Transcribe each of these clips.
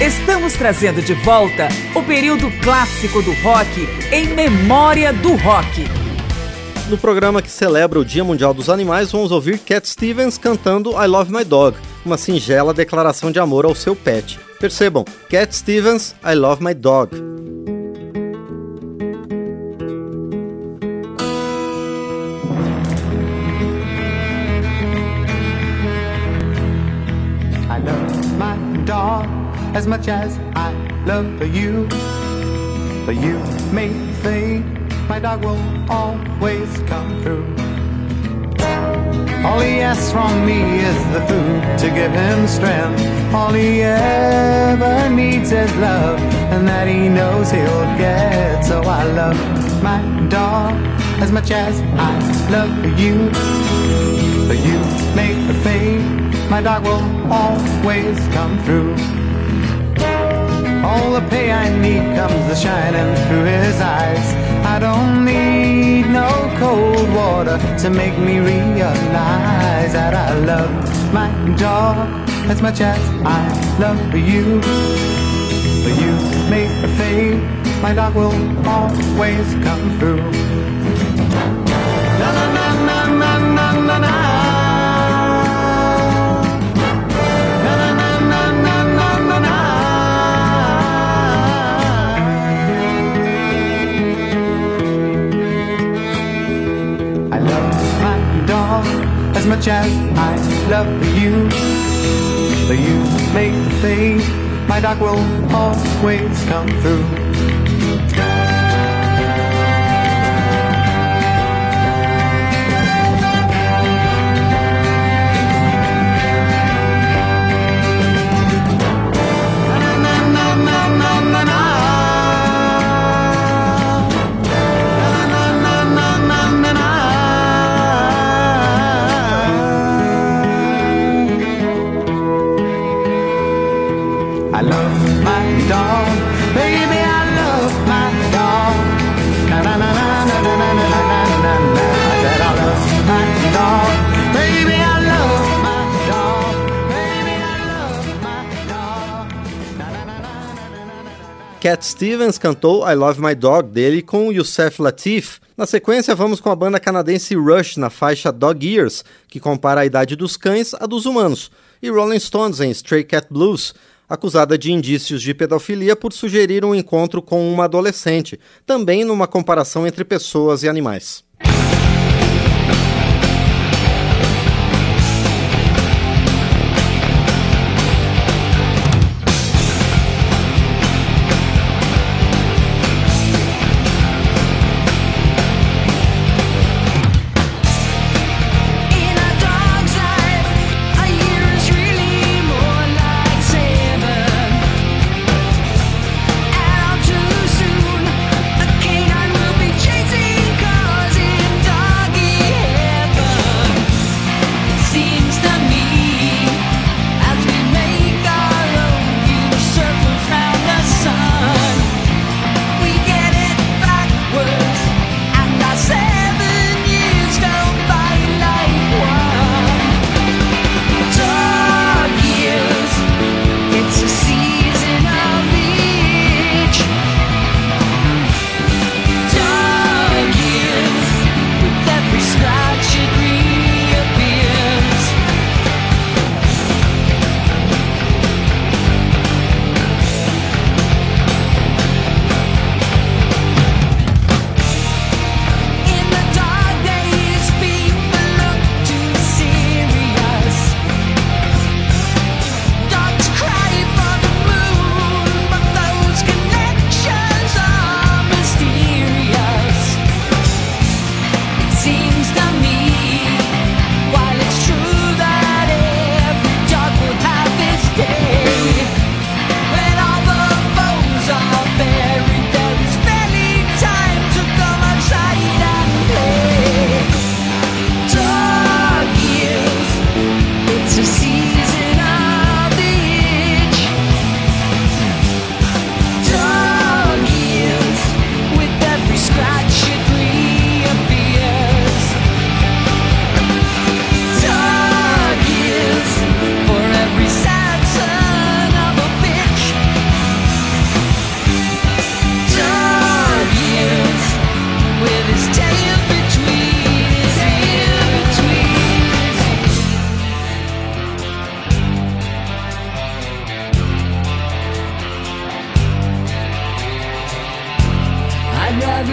Estamos trazendo de volta o período clássico do rock em memória do rock. No programa que celebra o Dia Mundial dos Animais, vamos ouvir Cat Stevens cantando I Love My Dog, uma singela declaração de amor ao seu pet. Percebam, Cat Stevens, I Love My Dog. I love my dog as much as I love you, but you may think my dog will always come through. All he asks from me is the food to give him strength. All he ever needs is love, and that he knows he'll get. So I love my dog as much as I love you, but you make the think my dog will always come through. All the pay I need comes shining through his eyes. I don't need no cold water to make me realize that I love my dog as much as I love you. But you make me think my dog will always come through. Na na na na na na na na. As much as I love you, but you make me think my dog will always come through. Cat Stevens cantou I Love My Dog dele com Yusef Lateef. Na sequência, vamos com a banda canadense Rush na faixa Dog Years, que compara a idade dos cães à dos humanos, e Rolling Stones em Stray Cat Blues, acusada de indícios de pedofilia por sugerir um encontro com uma adolescente, também numa comparação entre pessoas e animais. Chasing 'cause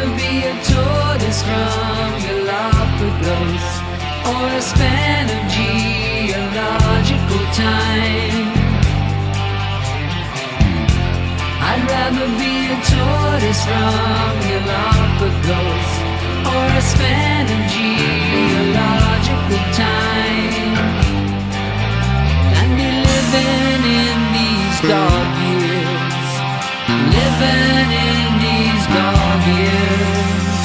be a tortoise from Galapagos or a span of geological time. I'd rather be a tortoise from Galapagos or a span of geological time than be living in these dog years, living in these dog years.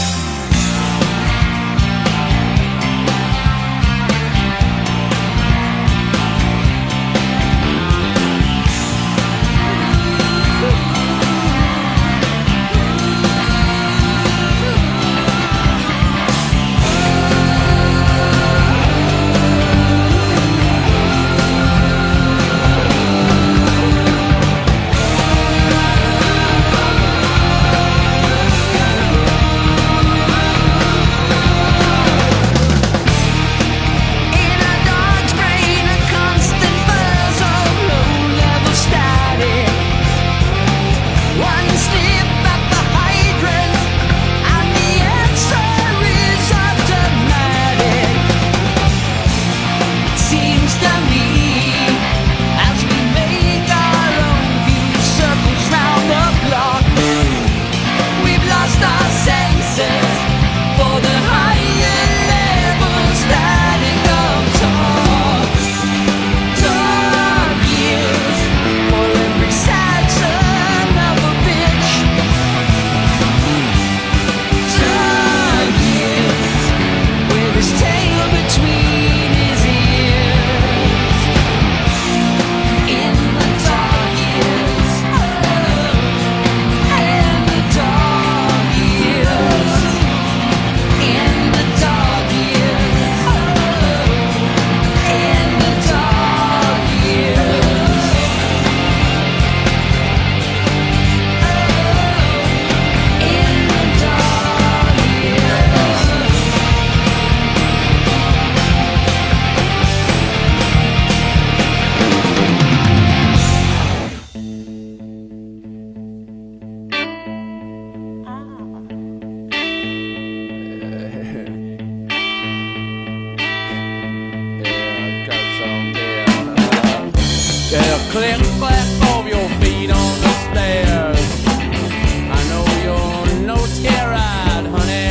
Click clack of your feet on the stairs. I know you're no scared, honey.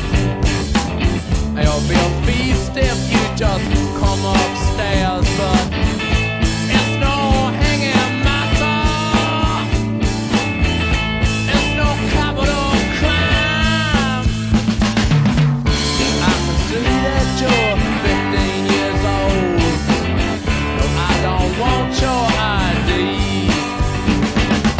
It'll be a feast if you just come upstairs, but it's no hanging matter. It's no capital crime. I can see that you're 15 years old. No, I don't want your ID.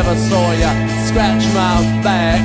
never saw ya scratch my back.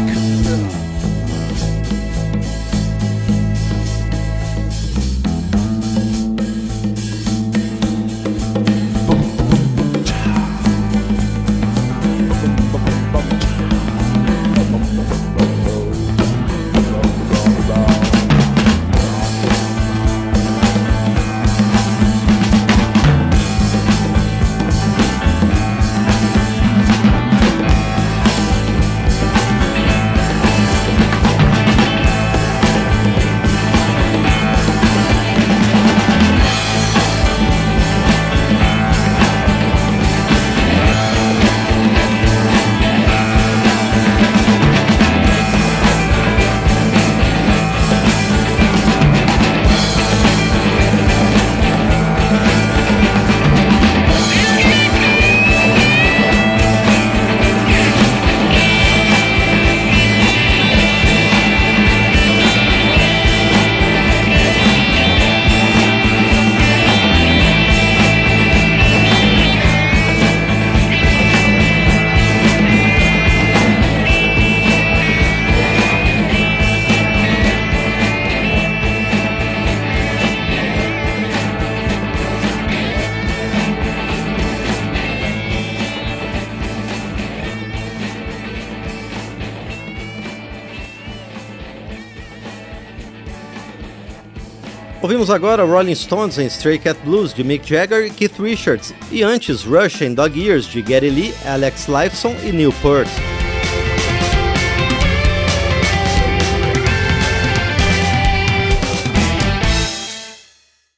Ouvimos agora Rolling Stones em Stray Cat Blues, de Mick Jagger e Keith Richards, e antes Rush em Dog Ears, de Geddy Lee, Alex Lifeson e Neil Peart.